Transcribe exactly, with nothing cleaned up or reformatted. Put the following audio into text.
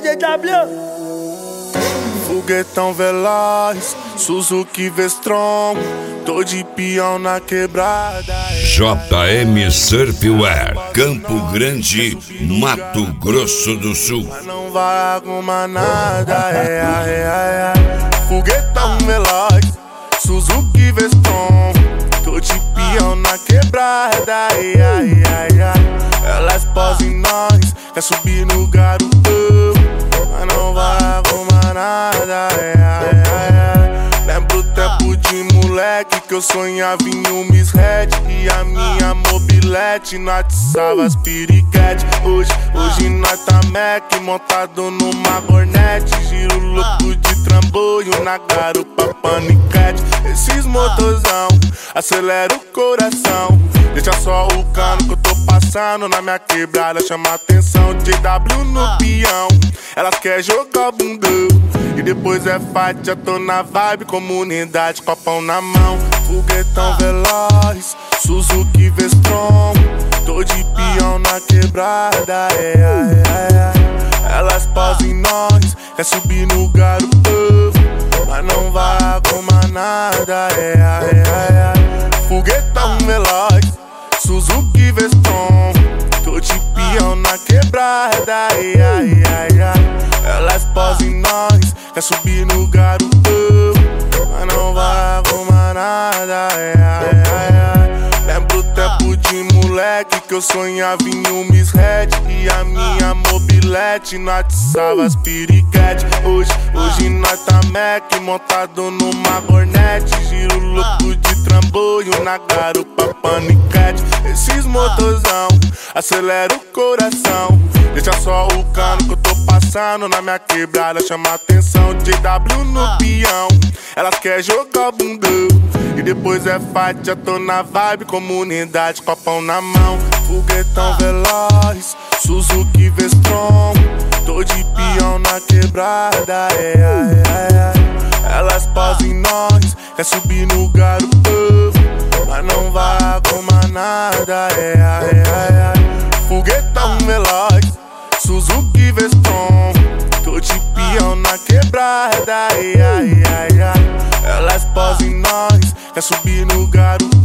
J W. Foguetão veloz, Suzuki V-Strom, tô de peão na quebrada. J M Surfwear, Campo Grande, Mato Grosso do Sul. Mas não vai arrumar nada, é, é, é, é. Foguetão veloz, Suzuki V-Strom, tô de peão na quebrada, é, é, é, é. Elas posam em nós, quer subir no garoto, mas não vai arrumar nada, é, é, é. Lembro o tempo de moleque que eu sonhava em um Miss Red e a minha mobilete nós atiçava as piriquete. Hoje, hoje nós tá Mac montado numa Hornet, giro louco de trambolho na garupa paniquete. Esses motorzão acelera o coração, deixa só o cano que eu tô passando na minha quebrada, chama atenção. J W no peão, elas quer jogar bundão e depois é fight, já tô na vibe, comunidade, copão na mão. Foguetão veloz, Suzuki V-Strom, tô de peão na quebrada, é, é, é. Elas posam em nós, quer subir no garoto, mas não vai arrumar nada, é, é, é. Foguetão veloz, Suzuki V-Strom, tô de peão na quebrada, é, é, é. Elas posam em nós, quer subir no garoto, mas não vai arrumar nada, é, é, é. Lembro o tempo de moleque que eu sonhava em um Miss Red e a minha mobilete nós atiçava as piriquete. Hoje, hoje nós tá Mac montado numa Hornet, giro louco de trambolho na garupa paniquete. Esses motorzão acelera o coração, deixa só o cano que eu tô passando na minha quebrada, chama atenção. J W no peão, elas quer jogar bundão e depois é fight, já tô na vibe, comunidade, copão na mão. Foguetão veloz, Suzuki V-Strom, tô de peão na quebrada, é, é, é. Elas posam em nós, quer subir no garoto, mas não vai arrumar nada, é, é, é. Foguetão veloz, Suzuki V-Strom, tô de peão na quebrada, é, é, é. Elas posam em nós, quer subir no garoto,